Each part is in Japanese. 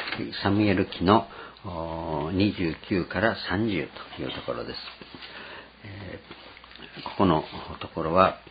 サムエル記の29から30というところです。ここのところは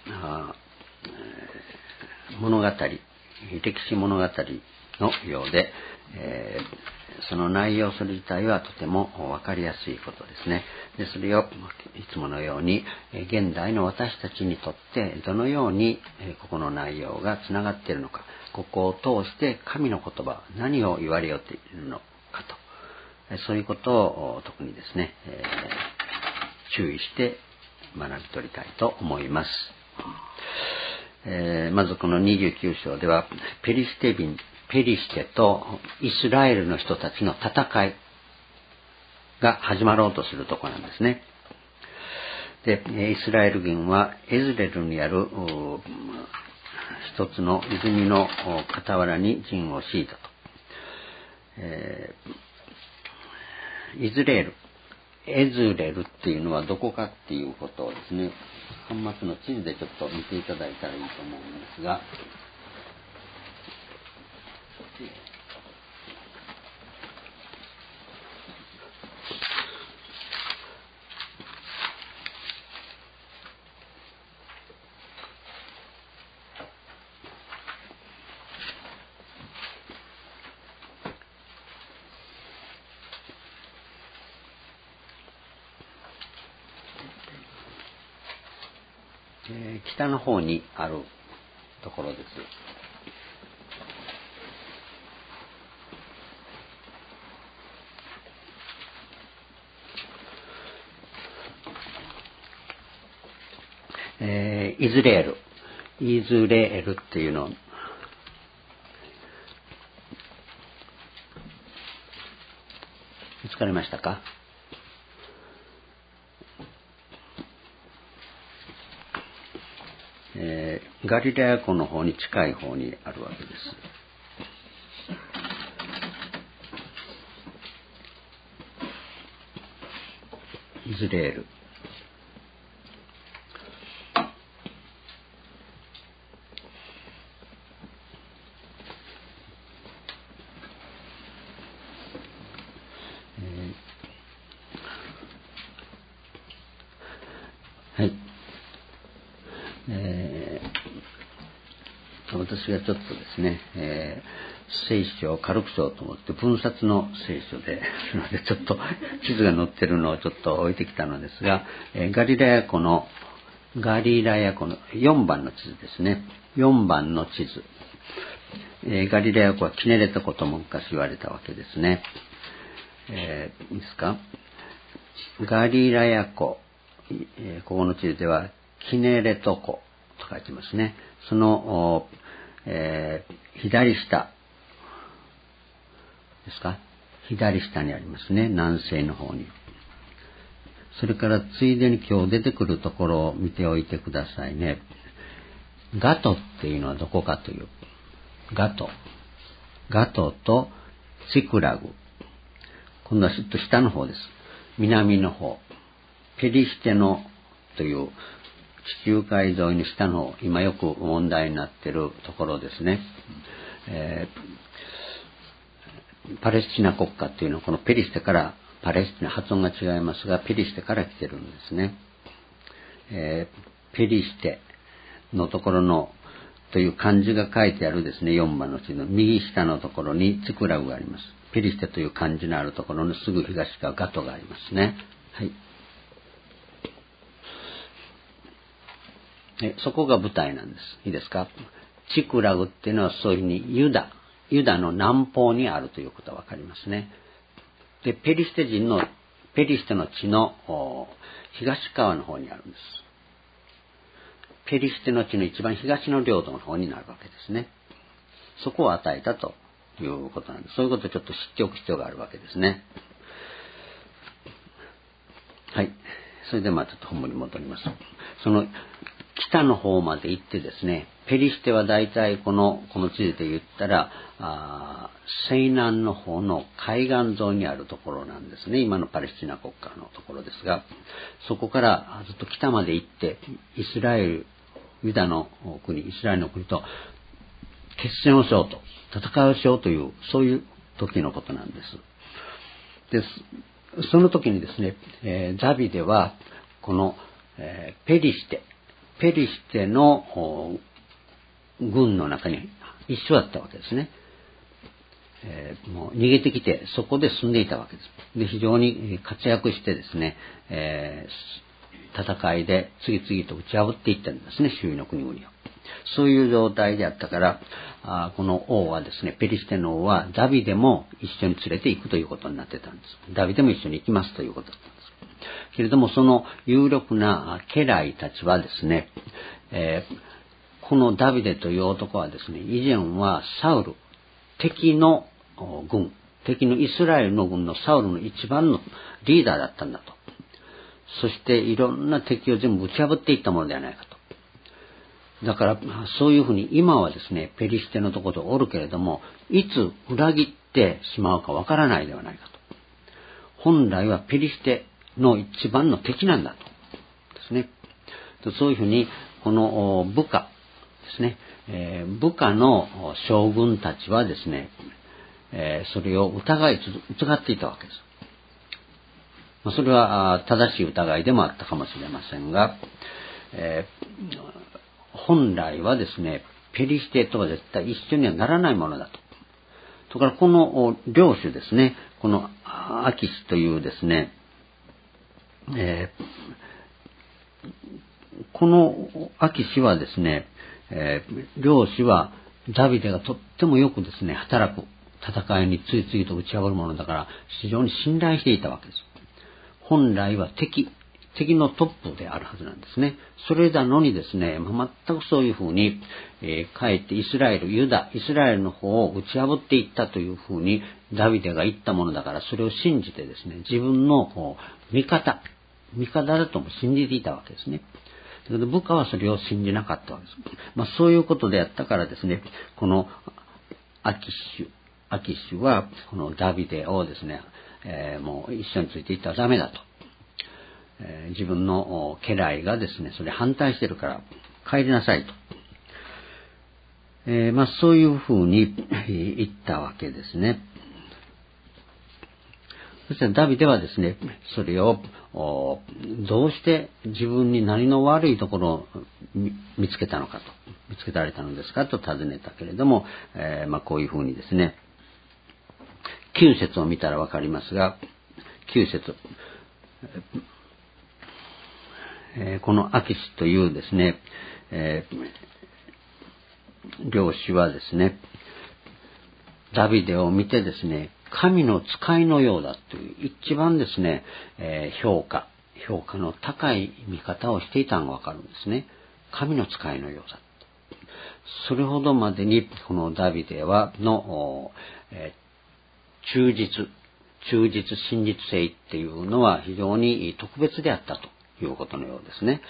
物語、歴史物語のようで、その内容それ自体はとても分かりやすいことですね。でそれをいつものように現代の私たちにとってどのようにここの内容がつながっているのか、ここを通して神の言葉何を言われようといるのかと、そういうことを特にですね、注意して学び取りたいと思います。まずこの29章ではペリシテとイスラエルの人たちの戦いが始まろうとするところなんですね。で、イスラエル軍はエズレルにある一つの泉の傍らに陣を敷いたと。エズレルっていうのはどこかっていうことをですね、端末の地図でちょっと見ていただいたらいいと思うんですが、北の方にあるところです。イズレールっていうの見つかりましたか？ガリラヤ湖の方に近い方にあるわけです。イズレール。はい。私がちょっとですね、聖書を軽くしようと思って分冊の聖書でちょっと地図が載ってるのをちょっと置いてきたのですが、ガリラヤ湖の4番の地図ですね。4番の地図。ガリラヤ湖はキネレト湖とも昔言われたわけですね。いいですか？ガリラヤ湖、ここの地図ではキネレト湖と書いてますね。その、左下ですか？左下にありますね。南西の方に。それからついでに今日出てくるところを見ておいてくださいね。ガトっていうのはどこかという。ガトとチクラグ。今度はちょっと下の方です。南の方。ペリシテのという地中海沿いに下の方、今よく問題になっているところですね。パレスチナ国家っていうのはこのペリシテからパレスチナ、発音が違いますがペリシテから来てるんですね。ペリシテのところのという漢字が書いてあるですね、4番の地図の右下のところにチクラグがあります。ペリシテという漢字のあるところのすぐ東側ガトがありますね。はい。そこが舞台なんです。いいですか？チクラグっていうのはそういうふうにユダの南方にあるということがわかりますね。で、ペリシテの地の東側の方にあるんです。ペリシテの地の一番東の領土の方になるわけですね。そこを与えたということなんです。そういうことをちょっと知っておく必要があるわけですね。はい。それでちょっと本文に戻ります。その北の方まで行ってですね、ペリシテは大体この地図で言ったら西南の方の海岸沿いにあるところなんですね。今のパレスチナ国家のところですが、そこからずっと北まで行ってユダの国、イスラエルの国と決戦をしようと、戦いをしようという、そういう時のことなんです。で、その時にですね、ダビデはこの、ペリシテの軍の中に一緒だったわけですね。もう逃げてきてそこで住んでいたわけです。で、非常に活躍してですね、戦いで次々と打ち破っていったんですね、周囲の国々を。そういう状態であったから、この王はですね、ペリシテの王はダビデも一緒に連れて行くということになってたんです。ダビデも一緒に行きますということだったんです。けれども、その有力な家来たちはですね、このダビデという男はですね、以前はサウル、敵のイスラエルの軍のサウルの一番のリーダーだったんだと。そしていろんな敵を全部打ち破っていったものではないかと。だからそういうふうに今はですね、ペリシテのところでおるけれども、いつ裏切ってしまうかわからないではないかと。本来はペリシテの一番の敵なんだと。ですね。そういうふうに、この部下ですね、部下の将軍たちはですね、それを疑っていたわけです。それは正しい疑いでもあったかもしれませんが、本来はですね、ペリシテとは絶対一緒にはならないものだと。それからこの領主ですね、このアキシというですね、このアキシはですね、領主はダビデがとってもよくですね、働く戦いに次々と打ち破るものだから非常に信頼していたわけです。本来は敵のトップであるはずなんですね。それなのにですね、全くそういうふうに、かえってイスラエルの方を打ち破っていったというふうにダビデが言ったものだから、それを信じてですね、自分の味方だとも信じていたわけですね。だけど部下はそれを信じなかったわけです。そういうことであったからですね、このアキシュはこのダビデをですね、もう一緒についていったらダメだと。自分の家来がですね、それ反対してるから帰りなさいと。そういうふうに言ったわけですね。そしてダビデはですね、それをどうして自分に何の悪いところを見つけられたのですかと尋ねたけれども、こういうふうにですね、9節を見たらわかりますが、9節、このアキシというですね、領主はですね、ダビデを見てですね、神の使いのようだという一番ですね、評価の高い見方をしていたのがわかるんですね。神の使いのようだ。それほどまでにこのダビデの忠実真実性っていうのは非常に特別であったということのようですね。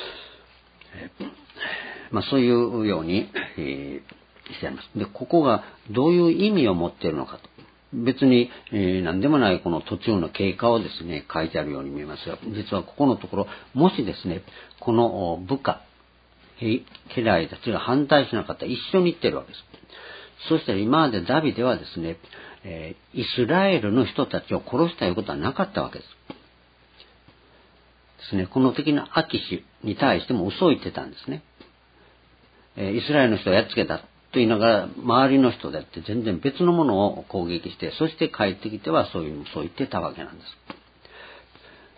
そういうようにしてあります。で、ここがどういう意味を持っているのかと。別に、何でもないこの途中の経過をですね、書いてあるように見えますが、実はここのところ、もしですね、この部下、家来たちが反対しなかったら一緒に行ってるわけです。そしたら今までダビデはですね、イスラエルの人たちを殺したいうことはなかったわけです。ですね、この敵のアキシに対しても嘘を言ってたんですね。イスラエルの人をやっつけたと言いながら、周りの人だって全然別のものを攻撃して、そして帰ってきてはそう言ってたわけなんです。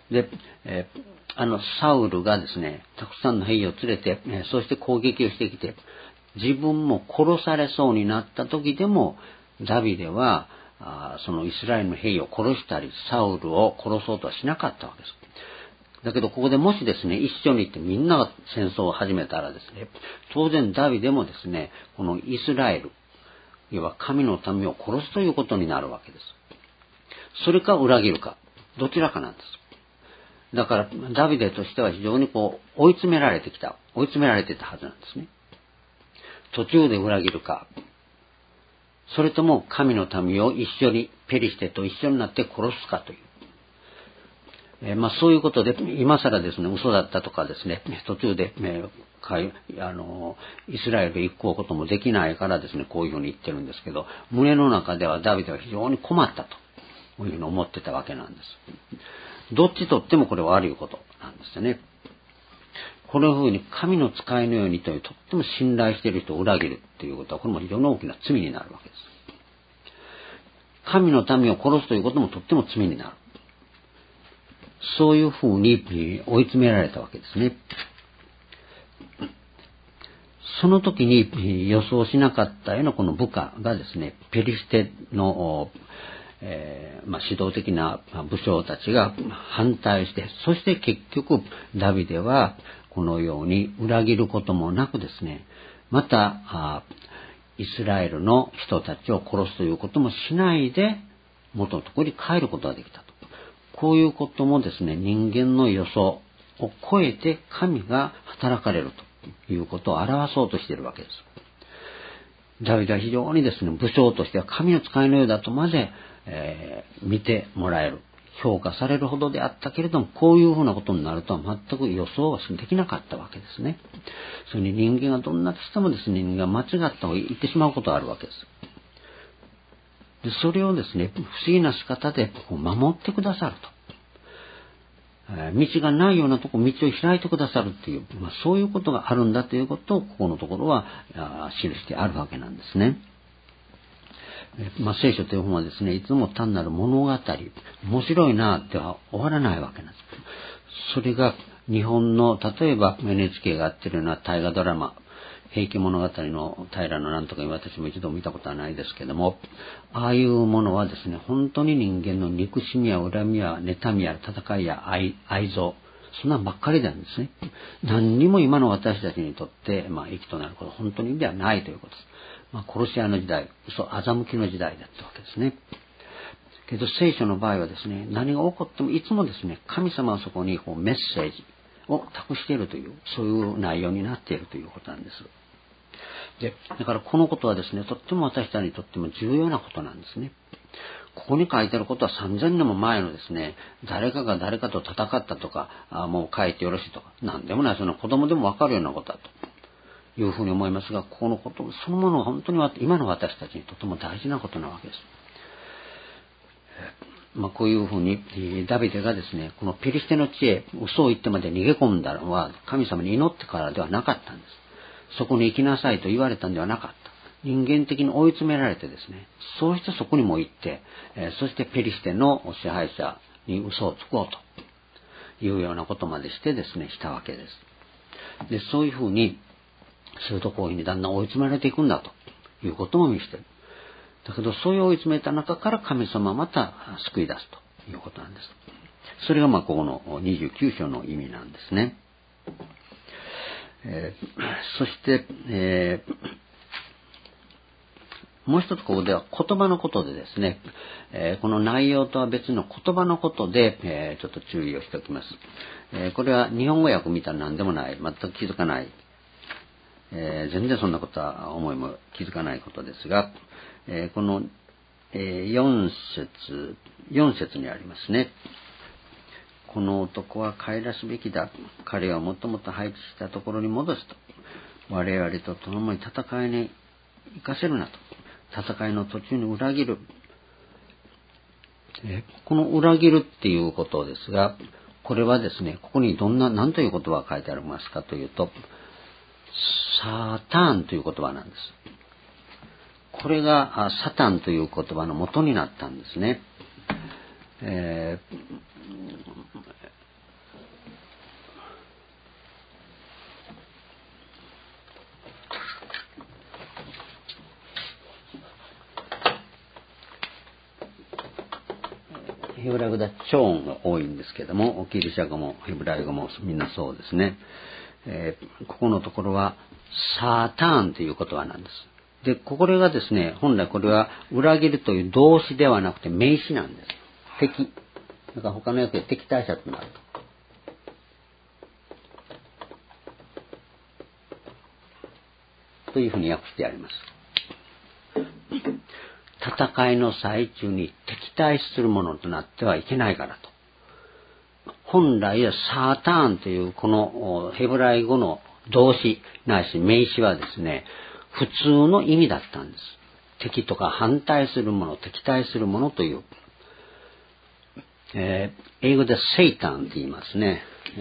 で、サウルがですね、たくさんの兵を連れて、そして攻撃をしてきて、自分も殺されそうになった時でも、ダビデは、そのイスラエルの兵を殺したり、サウルを殺そうとはしなかったわけです。だけどここでもしですね、一緒に行ってみんなが戦争を始めたらですね、当然ダビデもですね、このイスラエル、要は神の民を殺すということになるわけです。それか裏切るか、どちらかなんです。だからダビデとしては非常に追い詰められてたはずなんですね。途中で裏切るか、それとも神の民を一緒にペリシテと一緒になって殺すかという。 そういうことで、今更ですね、嘘だったとかですね、途中で、イスラエルへ行くこともできないからですね、こういうふうに言ってるんですけど、胸の中ではダビデは非常に困ったというふうに思ってたわけなんです。どっちとってもこれは悪いことなんですよね。このふうに神の使いのようにというとっても信頼している人を裏切るということは、これも非常に大きな罪になるわけです。神の民を殺すということもとっても罪になる。そういうふうに追い詰められたわけですね。その時に予想しなかったようなこの部下がですね、ペリシテの、指導的な武将たちが反対して、そして結局ダビデはこのように裏切ることもなくですね、またイスラエルの人たちを殺すということもしないで元のところに帰ることができたと。こういうこともですね、人間の予想を超えて神が働かれるということを表そうとしているわけです。ダビデは非常にですね、武将としては神の使いのようだとまで、見てもらえる、評価されるほどであったけれども、こういうふうなことになるとは全く予想はできなかったわけですね。それに人間がどんなとしてもですね、人間が間違った方が言ってしまうことがあるわけです。でそれをですね、不思議な仕方で守ってくださると。道がないようなところ、道を開いてくださるっていう、そういうことがあるんだということを、ここのところは記してあるわけなんですね。聖書という本はですね、いつも単なる物語、面白いなっては終わらないわけなんです。それが日本の、例えば NHK がやってるような大河ドラマ、平家物語の平のなんとか私も一度見たことはないですけども、ああいうものはですね、本当に人間の憎しみや恨みや妬みや戦いや愛憎、そんなんばっかりなんですね。何にも今の私たちにとって、益となること、本当にではないということです。殺し屋の時代、嘘、欺きの時代だったわけですね。けど聖書の場合はですね、何が起こってもいつもですね、神様はそこにメッセージを託しているという、そういう内容になっているということなんです。で、だからこのことはですね、とっても私たちにとっても重要なことなんですね。ここに書いてあることは3000年も前のですね、誰かが誰かと戦ったとか、もう書いてよろしいとか、なんでもない、その子供でもわかるようなことだというふうに思いますが、ここのことそのものは本当に今の私たちにとても大事なことなわけです。こういうふうにダビデがですね、このペリシテの地へ嘘を言ってまで逃げ込んだのは神様に祈ってからではなかったんです。そこに行きなさいと言われたんではなかった。人間的に追い詰められてですね、そうしてそこにも行って、そしてペリシテの支配者に嘘をつこうというようなことまでしてですね、したわけです。で、そういうふうにするとこういうふうにだんだん追い詰められていくんだということも見せている。だけど、そういう追い詰めた中から神様はまた救い出すということなんです。それがここの29章の意味なんですね。そして、もう一つここでは言葉のことでですね、この内容とは別の言葉のことで、ちょっと注意をしておきます。これは日本語訳見たら何でもない、全く気づかない、全然そんなことは思いも気づかないことですが、この、4節にありますね。この男は帰らすべきだ。彼をもともと配置したところに戻すと。我々と共に戦いに行かせるなと。戦いの途中に裏切る。この裏切るっていうことですが、これはですね、ここに何という言葉が書いてありますかというと、サターンという言葉なんです。これがサタンという言葉の元になったんですね。ヘブライ語では超音が多いんですけども、ギリシャ語もヘブライ語もみんなそうですね。ここのところはサターンという言葉なんです。で、これがですね、本来これは裏切るという動詞ではなくて名詞なんです。敵。だから他の訳で敵対者となるというふうに訳してあります。戦いの最中に敵対するものとなってはいけないからと。 本来はサーターンというこのヘブライ語の動詞ないし名詞はですね、普通の意味だったんです。敵とか反対するもの、敵対するものという。英語でセイタンって言いますね。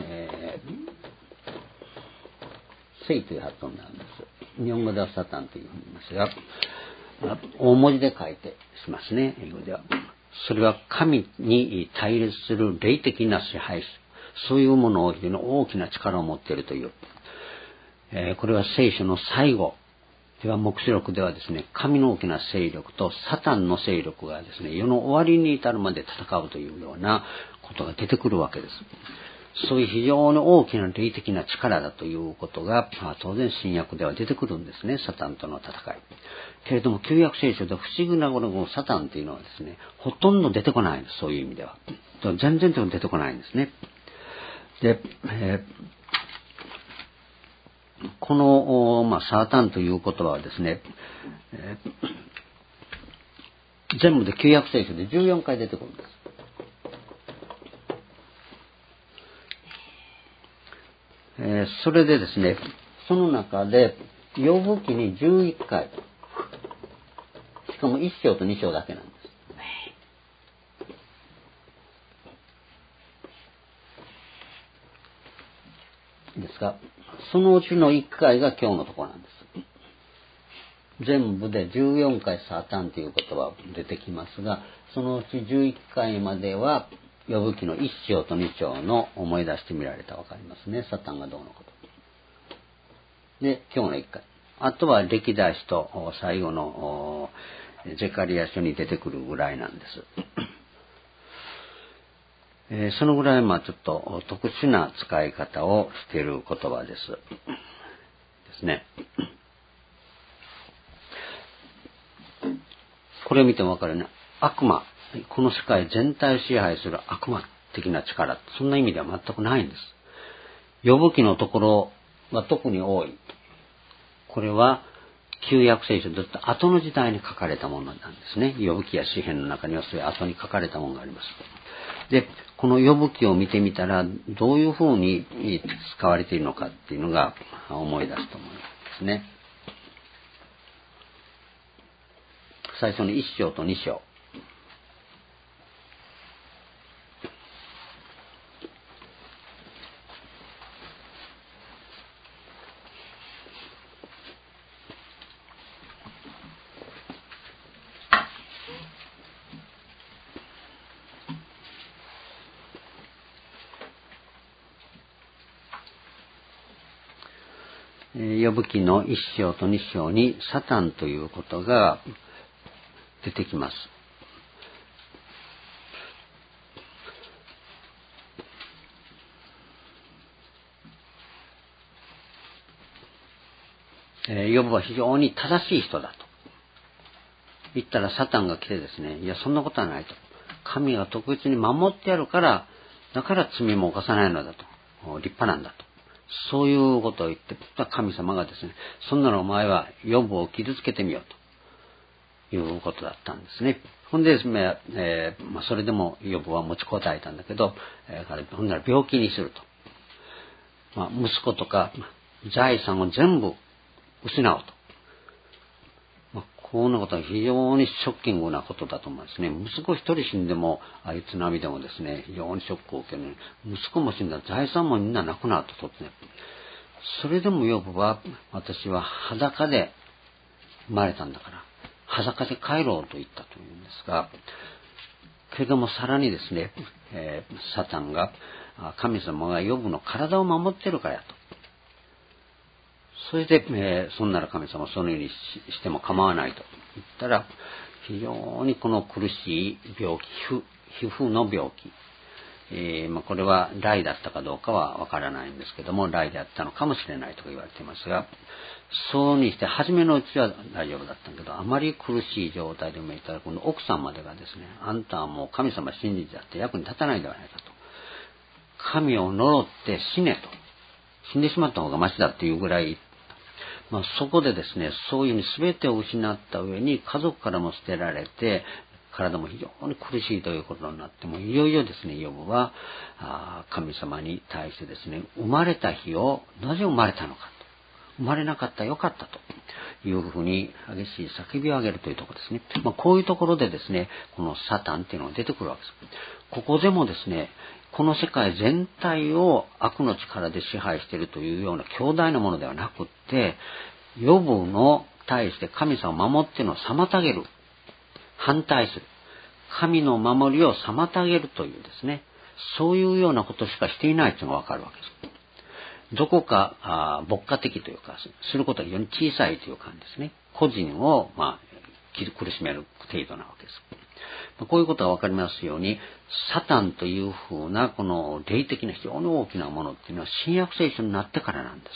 セイという発音なんです。日本語ではサタンと言いますが、大文字で書いてしますね、英語では。それは神に対立する霊的な支配者、そういうものを非常に大きな力を持っているという。これは聖書の最後では、黙示録ではですね、神の大きな勢力とサタンの勢力がですね、世の終わりに至るまで戦うというようなことが出てくるわけです。そういう非常に大きな霊的な力だということが、当然新約では出てくるんですね、サタンとの戦い。けれども旧約聖書で不思議なこのサタンというのはですね、ほとんど出てこないんです、そういう意味では。全然出てこないんですね。で、この、サタンという言葉はですね、全部で旧約聖書で14回出てくるんです。それでですね、その中でヨブ記に11回、しかも1章と2章だけなんです。ですが、そのうちの1回が今日のところなんです。全部で14回サタンという言葉出てきますが、そのうち11回まではヨブ記の1章と2章の思い出してみられたらわかりますね。サタンがどうのこと。で、今日の1回。あとは歴代史と最後のゼカリア書に出てくるぐらいなんです。そのぐらいちょっと特殊な使い方をしている言葉ですね。これを見てもわかるね。悪魔、この世界全体を支配する悪魔的な力、そんな意味では全くないんです。ヨブ記のところは特に多い。これは旧約聖書ずっと後の時代に書かれたものなんですね。ヨブ記や詩編の中にはそういう後に書かれたものがあります。で、このヨブ記を見てみたらどういうふうに使われているのかっていうのが思い出すと思いますね。最初の1章と2章。ヨブ記の1章と2章にサタンということが出てきます。ヨブは非常に正しい人だと言ったらサタンが来てですね、いやそんなことはないと。神が特別に守ってやるから、だから罪も犯さないのだと。立派なんだと。そういうことを言って神様がですね、そんなのお前はヨブを傷つけてみようということだったんですね。ほんでですね、それでもヨブは持ちこたえたんだけど、ほんなら病気にすると。息子とか財産を全部失うと。こんなことは非常にショッキングなことだと思いますね。息子一人死んでも、ああいう津波でもですね、非常にショックを受けるのに、息子も死んだら財産もみんななくなると突然。それでもヨブは、私は裸で生まれたんだから、裸で帰ろうと言ったというんですが、けれどもさらにですね、サタンが、神様がヨブの体を守ってるからやと。それで、そんなら神様そのようにしても構わないと言ったら、非常にこの苦しい病気、皮膚の病気、これは雷だったかどうかはわからないんですけども、雷であったのかもしれないと言われていますが、そうにして初めのうちは大丈夫だったんだけど、あまり苦しい状態でもいたら、この奥さんまでがですね、あんたはもう神様信じてやって役に立たないではないかと。神を呪って死ねと。死んでしまった方がマシだっていうぐらい、そこでですね、そういうふうに全てを失った上に家族からも捨てられて、 体も非常に苦しいということになっても、いよいよですね、ヨブは神様に対してですね、生まれた日をなぜ生まれたのかと、生まれなかったらよかったというふうに激しい叫びを上げるというところですね。こういうところでですね、このサタンっていうのが出てくるわけです。ここでもですね、この世界全体を悪の力で支配しているというような強大なものではなくって、ヨブの対して神様を守っているのを妨げる、反対する、神の守りを妨げるというですね、そういうようなことしかしていないというのがわかるわけです。どこか牧歌的というか、することは非常に小さいという感じですね。個人を苦しめる程度なわけです。こういうことがわかりますように、サタンというふうなこの霊的な非常に大きなものっていうのは新約聖書になってからなんです。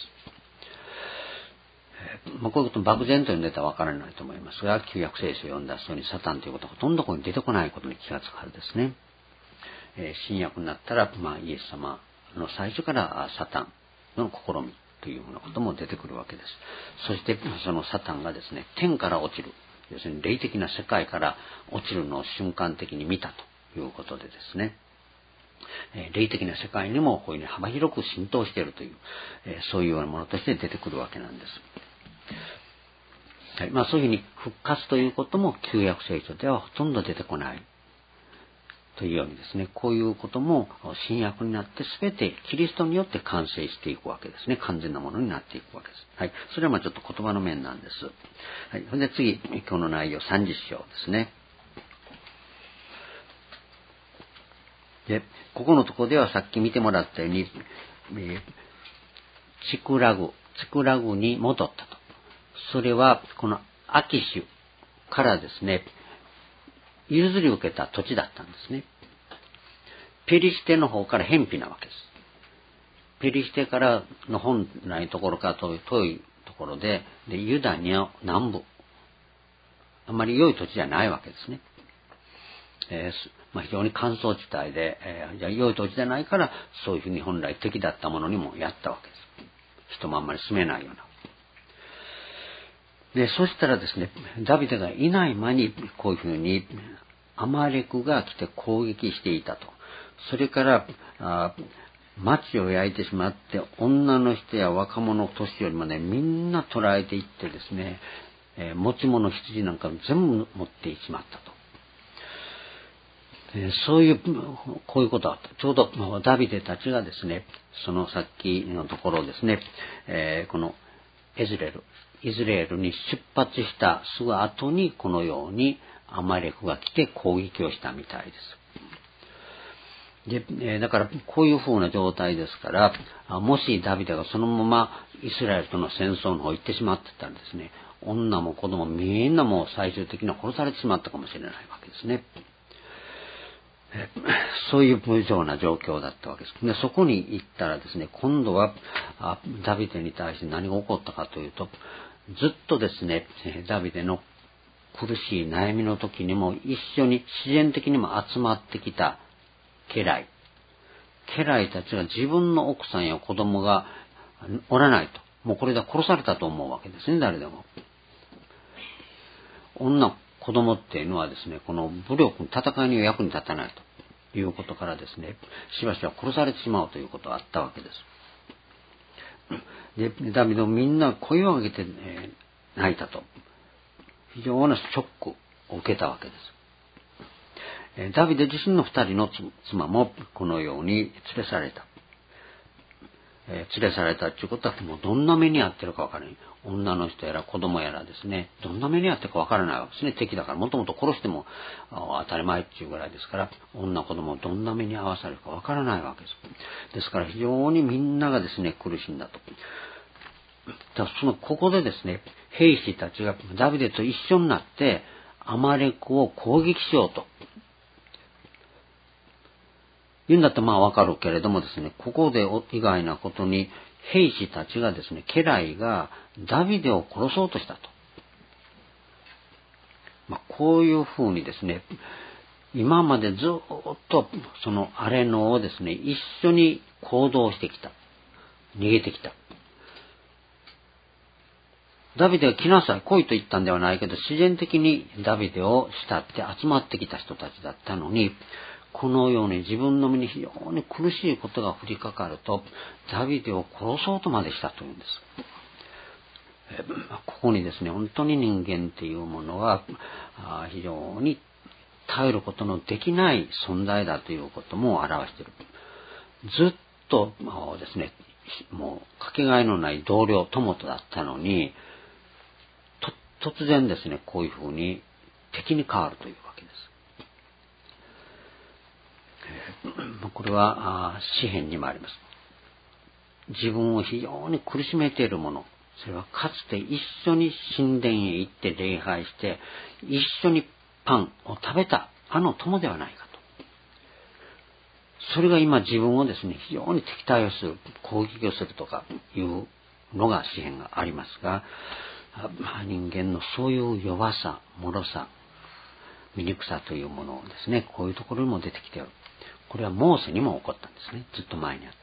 こういうこと漠然と読んでたらわからないと思いますが、旧約聖書を読んだ人にサタンということはほとんどここに出てこないことに気がつくはずですね。新約になったら、イエス様の最初からサタンの試みというようなことも出てくるわけです。そしてそのサタンがですね、天から落ちる、要するに霊的な世界から落ちるのを瞬間的に見たということでですね、霊的な世界にもこういうふうに幅広く浸透しているという、そういうようなものとして出てくるわけなんです。はい、そういうふうに復活ということも旧約聖書ではほとんど出てこないというようにですね、こういうことも新約になって全てキリストによって完成していくわけですね。完全なものになっていくわけです。はい。それはちょっと言葉の面なんです。はい。それで次、今日の内容30章ですね。で、ここのところではさっき見てもらったように、チクラグに戻ったと。それは、このアキシュからですね、譲り受けた土地だったんですね。ペリシテの方から偏僻なわけです。ペリシテからの本来のところから遠いところで、ユダの南部、あまり良い土地じゃないわけですね。非常に乾燥地帯で、良い土地じゃないから、そういうふうに本来敵だったものにもやったわけです。人もあんまり住めないような。で、そしたらですね、ダビデがいない間に、こういうふうに、アマレクが来て攻撃していたと。それから、町を焼いてしまって、女の人や若者、年寄りまでみんな捕らえていってですね、持ち物、羊なんか全部持ってしまったと。そういう、こういうことがあった。ちょうど、ダビデたちがですね、そのさっきのところですね、このイズレールに出発したすぐ後にこのようにアマレクが来て攻撃をしたみたいです。で、だからこういう風な状態ですから、もしダビデがそのままイスラエルとの戦争の方行ってしまってたらですね、女も子供みんなもう最終的には殺されてしまったかもしれないわけですね。そういう無情な状況だったわけです。で、そこに行ったらですね、今度はダビデに対して何が起こったかというと、ずっとですね、ダビデの苦しい悩みの時にも一緒に自然的にも集まってきた家来たちが自分の奥さんや子供がおらないと、もうこれで殺されたと思うわけですね、誰でも。子供っていうのはですね、この武力、戦いには役に立たないということからですね、しばしば殺されてしまうということがあったわけです。で、ダビデもみんな声を上げて、泣いたと。非常なショックを受けたわけです。ダビデ自身の二人の妻もこのように連れ去られた。連れ去られたということはもうどんな目に遭ってるかわからない。女の人やら子供やらですね、どんな目に遭ってるかわからないわけですね。敵だからもともと殺しても当たり前っていうぐらいですから、女子供をどんな目に遭わされるかわからないわけです。ですから非常にみんながですね、苦しんだと。ここでですね、兵士たちがダビデと一緒になってアマレクを攻撃しようと。言うんだってわかるけれどもですね、ここで意外なことに兵士たちがですね、家来がダビデを殺そうとしたと。こういうふうにですね、今までずっとその荒れ野をですね、一緒に行動してきた。逃げてきた。 ダビデが来なさい、来いと言ったんではないけど、自然的にダビデを慕って集まってきた人たちだったのに、このように自分の身に非常に苦しいことが降りかかると、ダビデを殺そうとまでしたというんです。ここにですね、本当に人間っていうものは非常に頼ることのできない存在だということも表している。ずっとですね、もうかけがえのない同僚友とだったのに、突然ですね、こういうふうに敵に変わるというわけです。これは詩篇にもあります。自分を非常に苦しめているもの、それはかつて一緒に神殿へ行って礼拝して一緒にパンを食べたあの友ではないかと。それが今自分をですね、非常に敵対をする、攻撃をするとかいうのが詩篇がありますが、人間のそういう弱さ、脆さ、醜さというものをですね、こういうところにも出てきている。これはモーセにも起こったんですね。ずっと前にあった。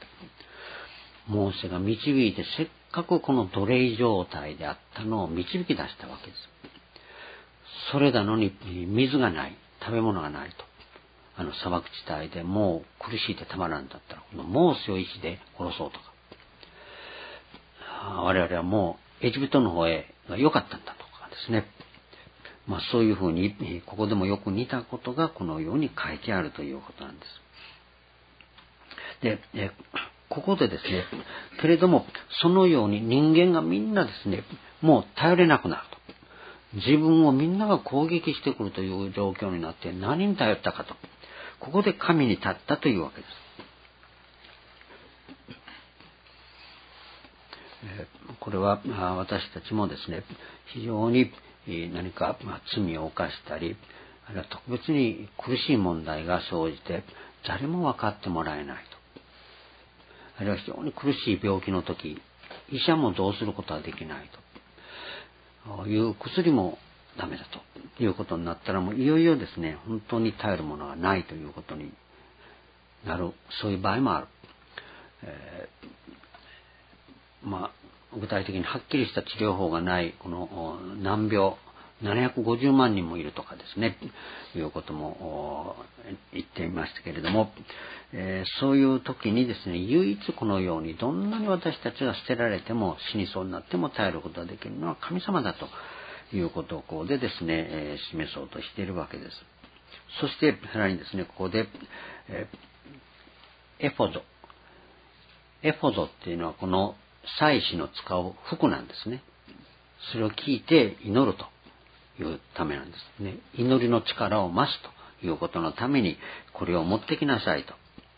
モーセが導いてせっかくこの奴隷状態であったのを導き出したわけです。それなのに水がない、食べ物がないと。砂漠地帯でもう苦しいてたまらんだったら、このモーセを石で殺そうとか。我々はもうエジプトの方へが良かったんだとかですね。そういうふうに、ここでもよく似たことがこのように書いてあるということなんです。で、ここでですね、けれども、そのように人間がみんなですね、もう頼れなくなると。自分をみんなが攻撃してくるという状況になって何に頼ったかと。ここで神に立ったというわけです。これは私たちもですね、非常に何か罪を犯したり、あるいは特別に苦しい問題が生じて誰も分かってもらえないと。あるいは非常に苦しい病気の時、医者もどうすることはできないという薬もダメだということになったら、もういよいよですね、本当に頼るものがないということになる、そういう場合もある。具体的にはっきりした治療法がないこの難病750万人もいるとかですね、いうことも言っていましたけれども、そういう時にですね、唯一このようにどんなに私たちが捨てられても死にそうになっても頼ることができるのは神様だということをここでですね、示そうとしているわけです。そしてさらにですね、ここで、エフォドっていうのはこの祭司の使う服なんですね。それを聞いて祈るというためなんですね。祈りの力を増すということのためにこれを持ってきなさいと。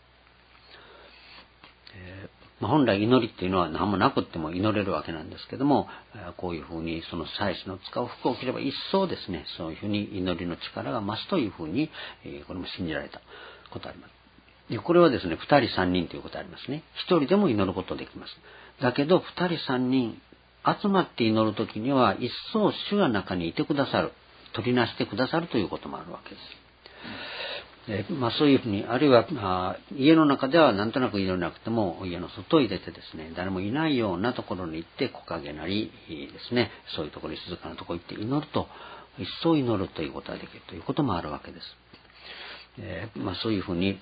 本来祈りっていうのは何もなくっても祈れるわけなんですけども、こういうふうにその祭司の使う服を着れば一層ですね、そういうふうに祈りの力が増すというふうに、これも信じられたことあります。でこれはですね、2人3人ということありますね。1人でも祈ることできます。だけど2人3人集まって祈るときには一層主が中にいてくださる、取りなしてくださるということもあるわけです。そういうふうに、あるいは家の中ではなんとなく祈れなくても家の外に出てですね、誰もいないようなところに行って木陰なりですね、そういうところに静かなところに行って祈ると一層祈るということができるということもあるわけです。そういうふうに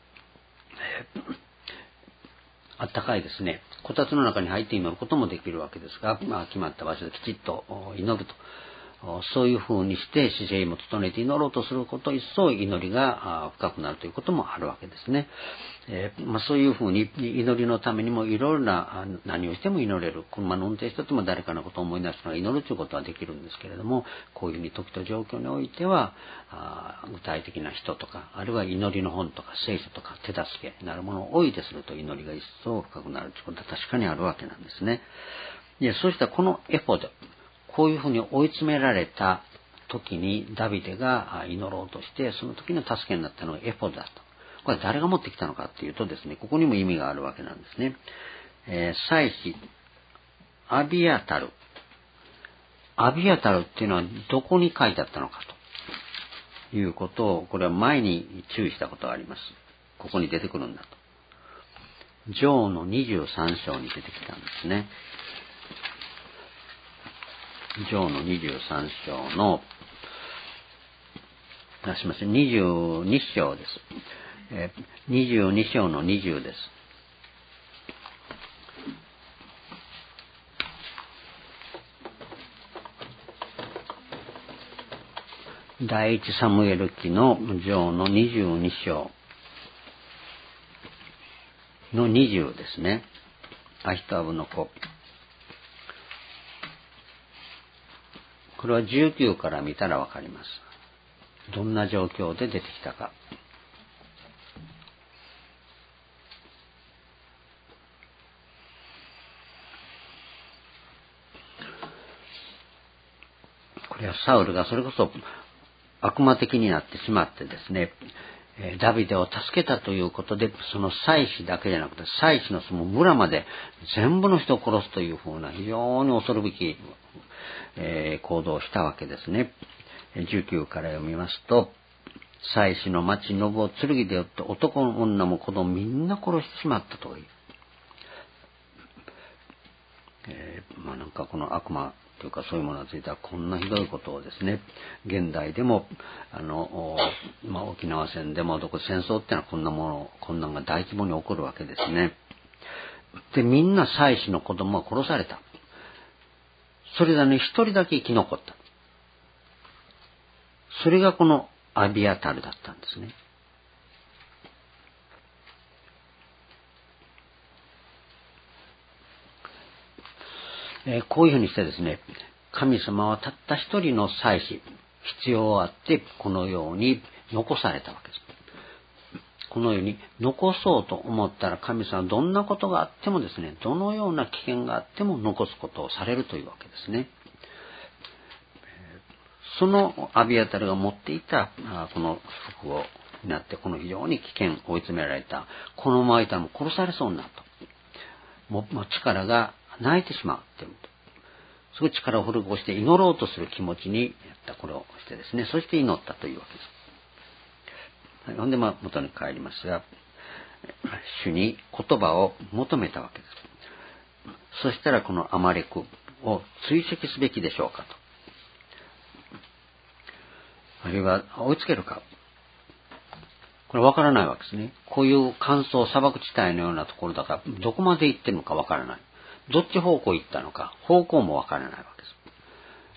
あったかいですね、こたつの中に入って祈ることもできるわけですが、決まった場所できちっと祈ると、そういうふうにして姿勢も整えて祈ろうとすること一層祈りが深くなるということもあるわけですね。そういうふうに祈りのためにもいろいろな何をしても祈れる、車の運転してても誰かのことを思い出すのが祈るということはできるんですけれども、こういうふうに時と状況においては具体的な人とか、あるいは祈りの本とか聖書とか手助けなるものを置いてすると祈りが一層深くなるということは確かにあるわけなんですね。そうしたらこのエフォド、こういうふうに追い詰められた時にダビデが祈ろうとして、その時の助けになったのがエフォドだと。これは誰が持ってきたのかっていうとですね、ここにも意味があるわけなんですね。祭司アビアタルっていうのはどこに書いてあったのかということを、これは前に注意したことがあります。ここに出てくるんだと。上の23章に出てきたんですね。 上の23章の、すみません、22章です。22章の20です。第一サムエル記の上の22章の20ですね。アヒトアブの子。これは19から見たらわかります。どんな状況で出てきたか。これはサウルがそれこそ悪魔的になってしまってですね、ダビデを助けたということで、その祭司だけじゃなくて、祭司のその村まで全部の人を殺すというふうな非常に恐るべき、行動をしたわけですね。19から読みますと、祭司の町ノブを剣で撃って男も女も子供みんな殺してしまったという。なんかこの悪魔というかそういうものについてはこんなひどいことをですね、現代でも沖縄戦でも戦争ってのはこんなのが大規模に起こるわけですね。で、みんな祭司の子供は殺された。それがね、一人だけ生き残った。それがこのアビアタルだったんですね。こういうふうにしてですね、神様はたった一人の祭司、必要あってこのように残されたわけです。このように残そうと思ったら神様はどんなことがあってもですね、どのような危険があっても残すことをされるというわけですね。そのアビアタルが持っていたこの服をなって、この非常に危険、追い詰められた、このままいたらもう殺されそうになると。もう力が泣いてしまうっていうと。すごい力をフルコして祈ろうとする気持ちにやったこれをしてですね、そして祈ったというわけです。はい、ほんで元に帰りますが、主に言葉を求めたわけです。そしたらこのアマレクを追跡すべきでしょうかと。あるいは追いつけるか。これわからないわけですね。こういう乾燥砂漠地帯のようなところだから、どこまで行ってるのかわからない。どっち方向行ったのか、方向もわからないわけです。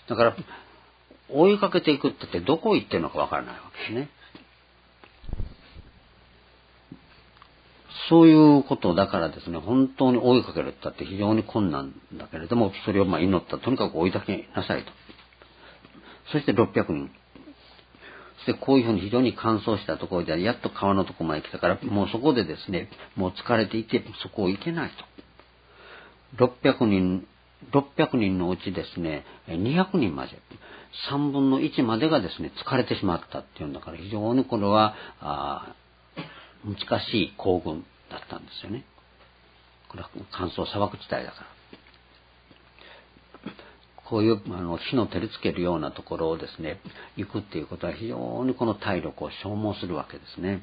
だから、追いかけていくって言ってどこ行ってるのかわからないわけですね。そういうことだからですね、本当に追いかけるって言ったって非常に困難だけれども、それを祈ったらとにかく追いかけなさいと。そして600人。そしてこういうふうに非常に乾燥したところでやっと川のところまで来たから、もうそこでですね、もう疲れていてそこを行けないと。600人のうちですね、200人まで、3分の1までがですね、疲れてしまったっていうんだから、非常にこれは難しい行軍だったんですよね。これは乾燥砂漠地帯だから。こういう火の照りつけるようなところをですね、行くっていうことは非常にこの体力を消耗するわけですね。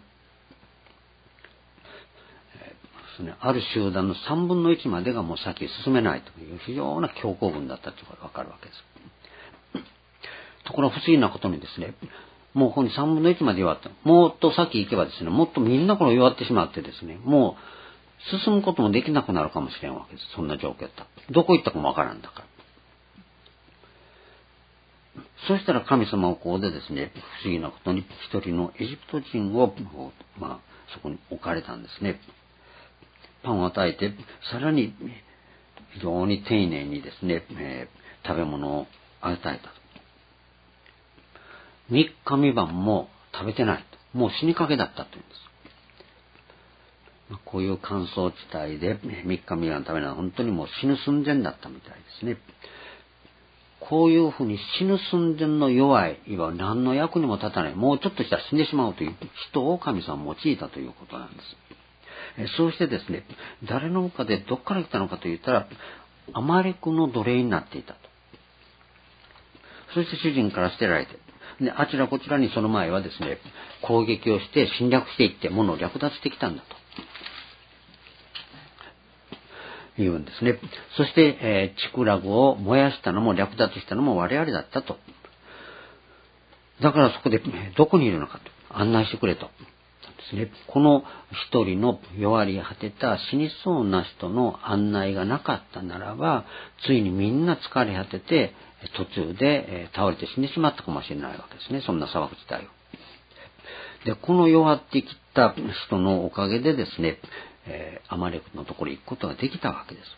ある集団の3分の1までがもう先へ進めないという非常な強行軍だったということがわかるわけです。ところが不思議なことにですね、もうここに3分の1まで弱った。もっと先行けばですね、もっとみんなこの弱ってしまってですね、もう進むこともできなくなるかもしれんわけです。そんな状況だった。どこ行ったかもわからんだから。そしたら神様はここでですね、不思議なことに一人のエジプト人を、そこに置かれたんですね。パンを与えて、さらに非常に丁寧にですね、食べ物を与えた。3日3晩も食べてないと。もう死にかけだったというんです。こういう乾燥地帯で3日3晩食べないのは本当にもう死ぬ寸前だったみたいですね。こういうふうに死ぬ寸前の弱い、いわば何の役にも立たない、もうちょっとしたら死んでしまうという人を神様は用いたということなんです。そうしてですね、誰のかでどっから来たのかと言ったら、アマレクの奴隷になっていたと。そして主人から捨てられて、であちらこちらにその前はですね、攻撃をして侵略していって物を略奪してきたんだと。 言うんですね。そして、チクラグを燃やしたのも略奪したのも我々だったと。だからそこでどこにいるのかと案内してくれと。ですね、この一人の弱り果てた死にそうな人の案内がなかったならば、ついにみんな疲れ果てて途中で倒れて死んでしまったかもしれないわけですね。そんな砂漠自体を。で、この弱ってきた人のおかげでですね、アマレクのところに行くことができたわけです。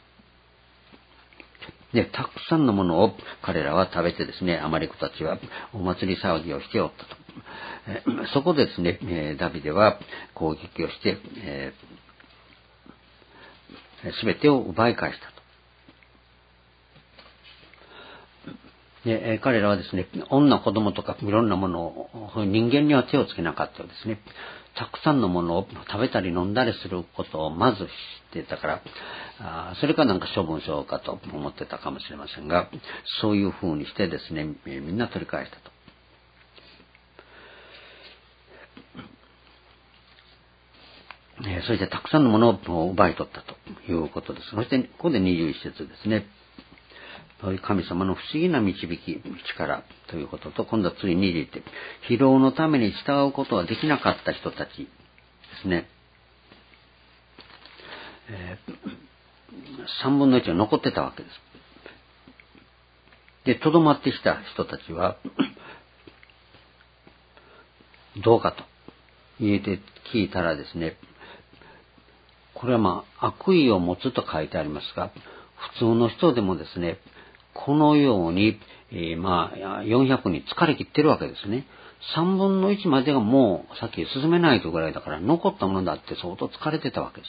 で、たくさんのものを彼らは食べてですね、アマレクたちはお祭り騒ぎをしておったと。そこでですね、ダビデは攻撃をして、すべてを奪い返したと。で、彼らはですね、女、子供とかいろんなものを、人間には手をつけなかったようですね。たくさんのものを食べたり飲んだりすることをまず知っていたから、それかなんか処分しようかと思ってたかもしれませんが、そういう風にしてですね、みんな取り返したと。そしてたくさんのものを奪い取ったということです。そしてここで21節ですね。神様の不思議な導き、力ということと、今度は次に21節。疲労のために従うことはできなかった人たちですね。3分の1が残ってたわけです。で、とどまってきた人たちは、どうかと言えて聞いたらですね、これは悪意を持つと書いてありますが、普通の人でもですね、このように、400に疲れ切ってるわけですね。3分の1までがもう先へ進めないというぐらいだから、残ったものだって相当疲れてたわけです。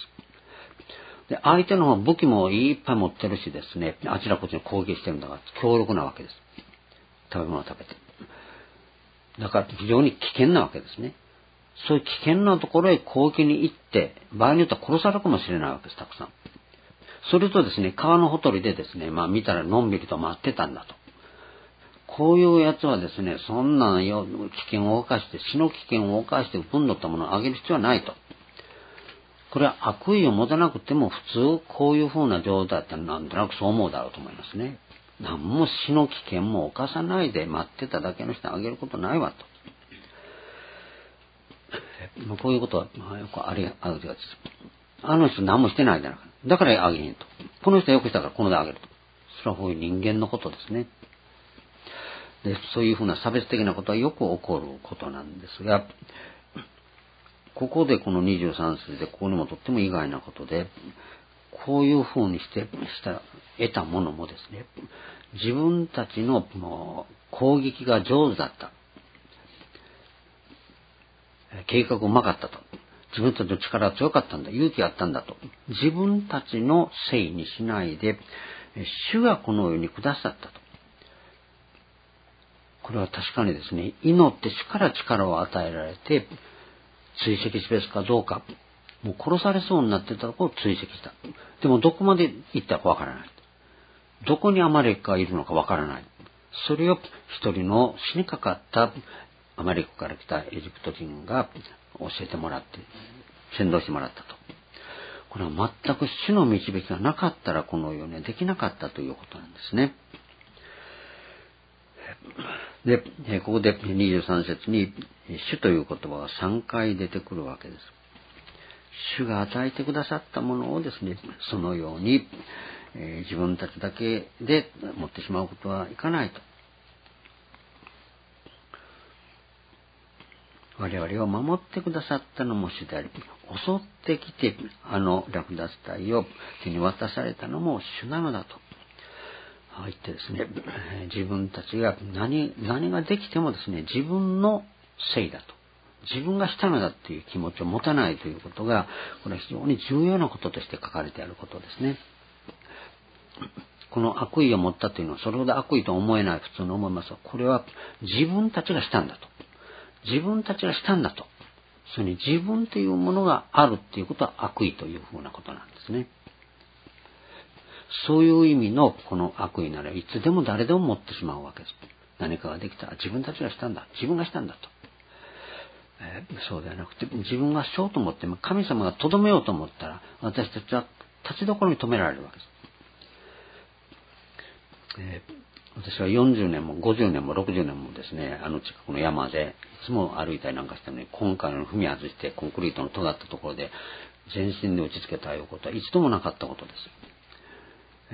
で、相手の方は武器もいっぱい持ってるしですね、あちらこっちに攻撃してるんだから強力なわけです。食べ物を食べて。だから非常に危険なわけですね。そういう危険なところへ攻撃に行って、場合によっては殺されるかもしれないわけです、たくさん。それとですね、川のほとりでですね、見たらのんびりと待ってたんだと。こういうやつはですね、そんな危険を犯して、死の危険を犯して分取ったものをあげる必要はないと。これは悪意を持たなくても普通こういう風な状態だったらなんとなくそう思うだろうと思いますね。何も死の危険も犯さないで待ってただけの人にあげることないわと。こういうことはよくあるがちです。あの人何もしてないじゃないか。だからあげへんと。この人はよくしたからこのであげると。それはこういう人間のことですね。で、そういうふうな差別的なことはよく起こることなんですが、ここでこの23節でここにもとっても意外なことで、こういうふうにして得たものもですね、自分たちの攻撃が上手だった。計画うまかったと。自分たちの力は強かったんだ。勇気があったんだと。自分たちのせいにしないで、主がこの世にくださったと。これは確かにですね、祈って主から力を与えられて、追跡すべきかどうか、もう殺されそうになってたところを追跡した。でもどこまで行ったかわからない。どこにアマレクがいるのかわからない。それを一人の死にかかったアマレクから来たエジプト人が教えてもらって、先導してもらったと。これは全く主の導きがなかったらこのようにはできなかったということなんですね。で、ここで23節に主という言葉が3回出てくるわけです。主が与えてくださったものをですね、そのように、自分たちだけで持ってしまうことはいかないと。我々を守ってくださったのも主であり、襲ってきて略奪隊を手に渡されたのも主なのだと言ってですね、自分たちが何ができてもですね、自分のせいだと。自分がしたのだっていう気持ちを持たないということが、これは非常に重要なこととして書かれてあることですね。この悪意を持ったというのは、それほど悪意と思えない、普通に思いますが、これは自分たちがしたんだと。自分たちがしたんだと。それに自分というものがあるっていうことは悪意というふうなことなんですね。そういう意味のこの悪意ならいつでも誰でも持ってしまうわけです。何かができたら自分たちがしたんだ。自分がしたんだと。そうではなくて、自分がしようと思っても神様がとどめようと思ったら、私たちは立ちどころに止められるわけです。私は40年も50年も60年もですね、近くの山でいつも歩いたりなんかしたのに、今回の踏み外してコンクリートの尖ったところで全身で打ち付けたいうことは一度もなかったことです。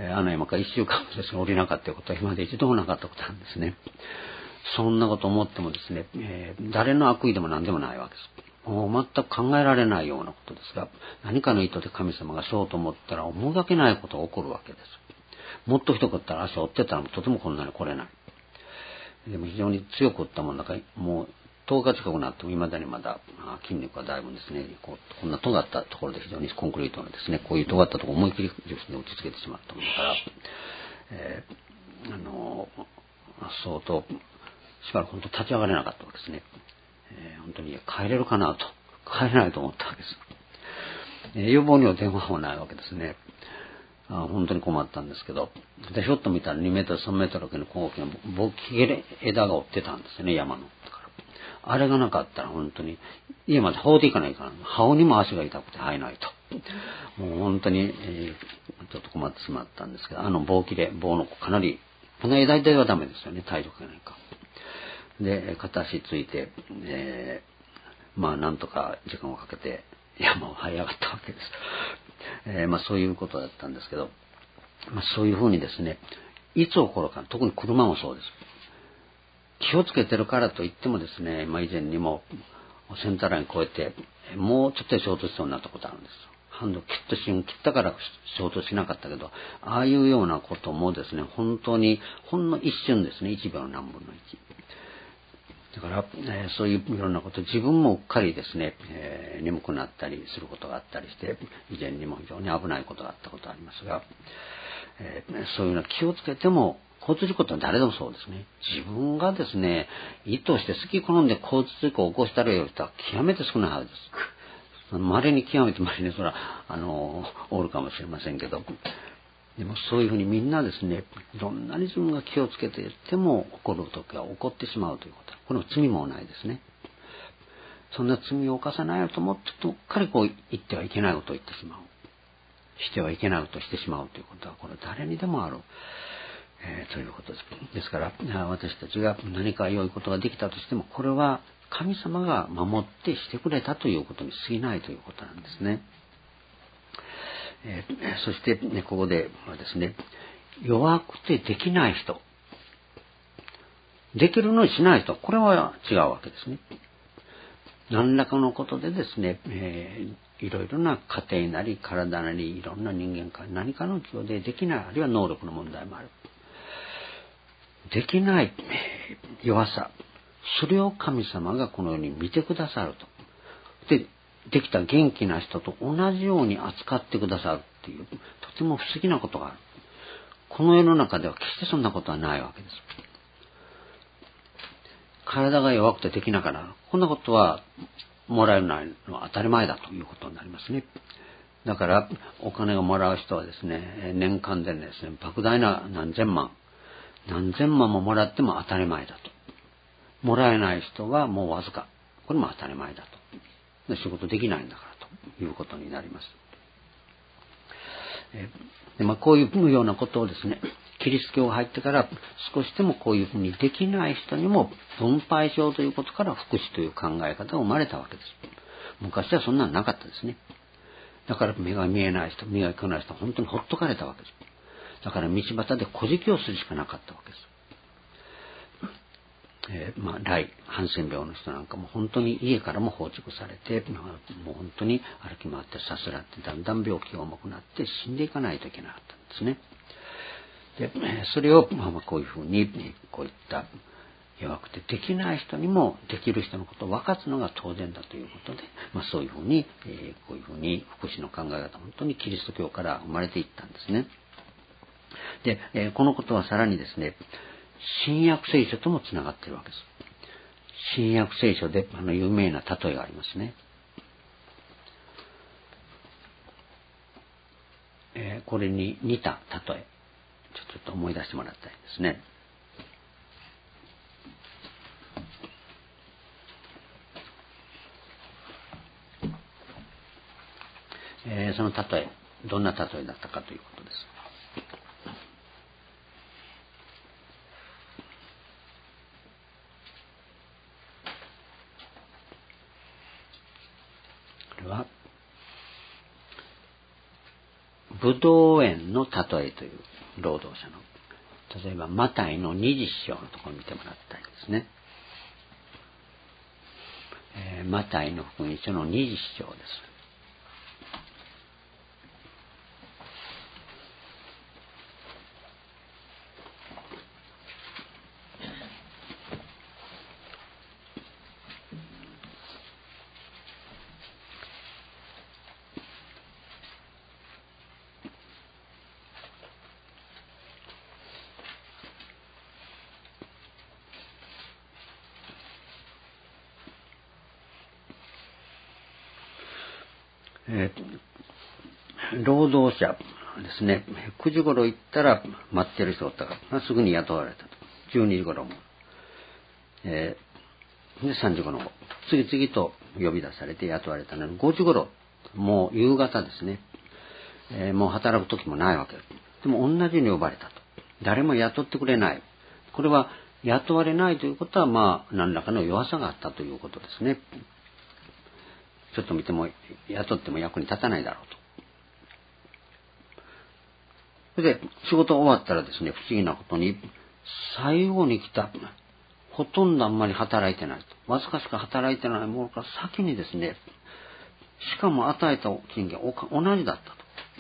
山から1週間もですね、降りなかったことは今まで一度もなかったことなんですね。そんなこと思ってもですね、誰の悪意でも何でもないわけです。もう全く考えられないようなことですが、何かの意図で神様がしようと思ったら思いがけないことが起こるわけです。もっと一言言ったら足を折ってたらとてもこんなに来れない。でも非常に強く打ったもんだから、もう10日近くなっても未だにまだ筋肉がだいぶですね、こんな尖ったところで非常にコンクリートのですね、こういう尖ったところを思いっきりですね、打ち付けてしまったもんだから、相当しばらく本当立ち上がれなかったわけですね。本当に帰れるかなと、帰れないと思ったわけです。予防には電話もないわけですね。本当に困ったんですけど、でひょっと見たら2メートル3メートルの大きな枝が折ってたんですよね、山の。あれがなかったら本当に家まで羽織っていかないから、羽織にも足が痛くて生えないと。もう本当に、ちょっと困ってしまったんですけど、棒のかなり、この枝ではダメですよね、体力がないか。で、片足ついて、なんとか時間をかけて山を這い上がったわけです。そういうことだったんですけど、そういうふうにですね、いつ起こるか、特に車もそうです。気をつけてるからといってもですね、以前にもセンターライン越えて、もうちょっとで衝突しそうになったことあるんです。ハンド切ったから衝突しなかったけど、ああいうようなこともですね、本当にほんの一瞬ですね、1秒何分の1。だから、そういういろんなこと、自分もうっかりですね、眠くなったりすることがあったりして、以前にも非常に危ないことがあったことがありますが、そういうのは気をつけても、交通事故って誰でもそうですね。自分がですね、意図して好き好んで交通事故を起こしたらよ人は極めて少ないはずです。稀にそれは、おるかもしれませんけど、でもそういうふうにみんなですね、どんなに自分が気をつけていっても起こるときは起こってしまうということ。これも罪もないですね。そんな罪を犯さないよと思ってどっかり言ってはいけないことを言ってしまう。してはいけないことをしてしまうということは、これ誰にでもある。ということです。ですから、私たちが何か良いことができたとしても、これは神様が守ってしてくれたということに過ぎないということなんですね。そして、ここではですね、弱くてできない人、できるのにしない人、これは違うわけですね。何らかのことでですね、いろいろな家庭なり体なりいろんな人間から何かの事情でできない、あるいは能力の問題もある。できない弱さ、それを神様がこのように見てくださると。で、できた元気な人と同じように扱ってくださるっていう、とても不思議なことがある。この世の中では決してそんなことはないわけです。体が弱くてできながら、こんなことはもらえないのは当たり前だということになりますね。だから、お金をもらう人はですね、年間でですね、莫大な何千万ももらっても当たり前だと。もらえない人はもうわずか。これも当たり前だと。仕事できないんだからということになります。でこういうようなことをですね、キリスト教が入ってから少しでもこういうふうにできない人にも分配しようということから福祉という考え方が生まれたわけです。昔はそんなのなかったですね。だから目が見えない人、目が聞こえない人は本当にほっとかれたわけです。だから道端で小じをするしかなかったわけです。ハンセン病の人なんかも本当に家からも放逐されて、もう本当に歩き回ってさすらってだんだん病気が重くなって死んでいかないといけなかったんですね。で、それをこういうふうにこういった弱くてできない人にもできる人のことを分かつのが当然だということで、そういうふうに、こういうふうに福祉の考え方、本当にキリスト教から生まれていったんですね。で、このことはさらにですね、新約聖書ともつながっているわけです。新約聖書で有名な例えがありますね。これに似た例え、ちょっと思い出してもらいたいですね。その例え、 どんな例えだったかということです。これはブドウ園の例えという労働者の、例えばマタイの20章のところを見てもらったいですね。マタイの福音書の20章です。労働者ですね、9時頃行ったら待ってる人だったから、すぐに雇われたと。12時頃も、で3時頃も次々と呼び出されて雇われたのに、5時頃、もう夕方ですね、もう働く時もないわけです。でも同じように呼ばれたと。誰も雇ってくれない。これは雇われないということは、何らかの弱さがあったということですね。ちょっと見ても雇っても役に立たないだろうと。それで仕事終わったらですね、不思議なことに最後に来た、ほとんどあんまり働いてないと。わずかしか働いてないものから先にですね、しかも与えた金額同じだった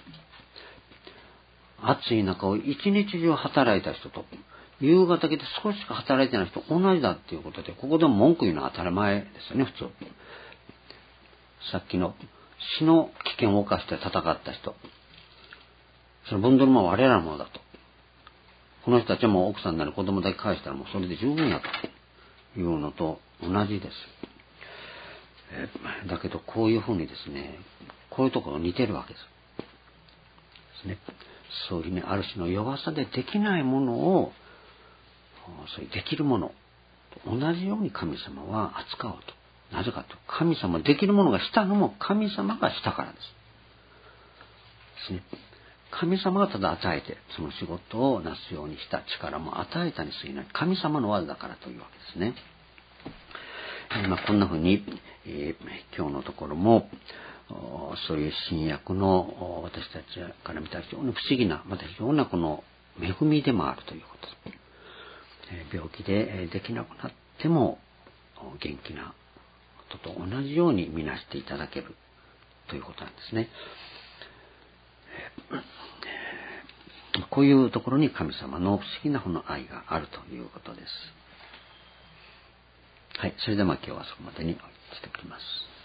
と。暑い中を一日中働いた人と、夕方来て少ししか働いてない人同じだっていうことで、ここでも文句言うのは当たり前ですよね、普通。さっきの死の危険を冒して戦った人、その分取りも我らのものだと。この人たちはもう奥さんなり子供だけ返したらもうそれで十分やというのと同じです。だけどこういうふうにですね、こういうところが似てるわけですね。そういうね、ある種の弱さでできないものを、そういうできるものと同じように神様は扱おうと。なぜかと、神様できるものがしたのも神様がしたからですね。神様がただ与えてその仕事をなすようにした力も与えたに過ぎない、神様の技だからというわけですね。こんなふうに、今日のところもそういう新約の私たちから見た非常に不思議な、また非常なこの恵みでもあるということ。病気でできなくなっても元気なことと同じように見なしていただけるということなんですね。こういうところに神様の不思議なこの愛があるということです。はい、それでは今日はそこまでにしておきます。